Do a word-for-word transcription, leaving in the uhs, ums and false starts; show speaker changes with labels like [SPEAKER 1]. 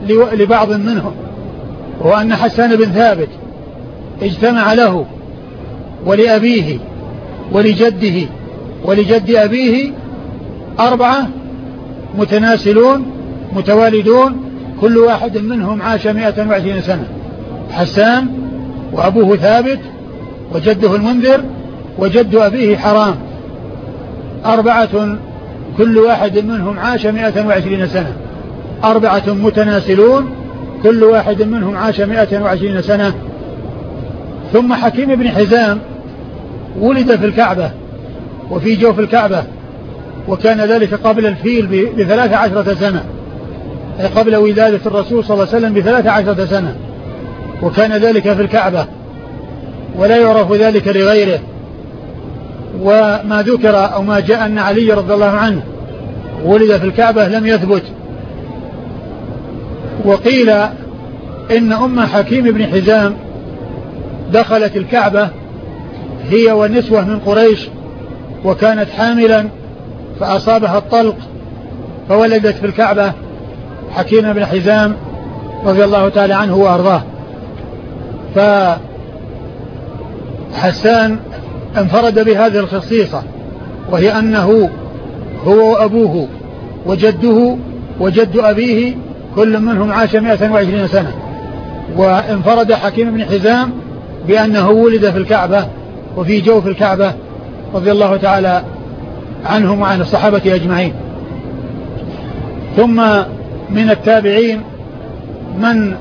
[SPEAKER 1] لبعض منهم، وأن حسان بن ثابت اجتمع له ولأبيه ولجده ولجد أبيه أربعة متناسلون متوالدون، كل واحد منهم عاش مائة وعشرين سنة. حسان وأبوه ثابت وجده المنذر وجد أبيه حرام، أربعة كل واحد منهم عاش مائة وعشرين سنة، أربعة متناسلون كل واحد منهم عاش مائة وعشرين سنة. ثم حكيم بن حزام ولد في الكعبة وفي جوف الكعبة، وكان ذلك قبل الفيل بثلاث عشرة سنة، أي قبل ولادة الرسول صلى الله عليه وسلم بثلاث عشرة سنة، وكان ذلك في الكعبة ولا يعرف ذلك لغيره. وما ذكر أو ما جاء أن علي رضي الله عنه ولد في الكعبة لم يثبت. وقيل إن أم حكيم بن حزام دخلت الكعبة هي والنسوة من قريش، وكانت حاملا فأصابها الطلق فولدت في الكعبة حكيم بن حزام رضي الله تعالى عنه وأرضاه. فحسان انفرد بهذه الخصيصة، وهي أنه هو وأبوه وجده وجد أبيه كل منهم عاش مائة وعشرين سنة. وانفرد حكيم بن حزام بأنه ولد في الكعبة وفي جوف الكعبة رضي الله تعالى عنهم وعن الصحابة أجمعين. ثم من التابعين من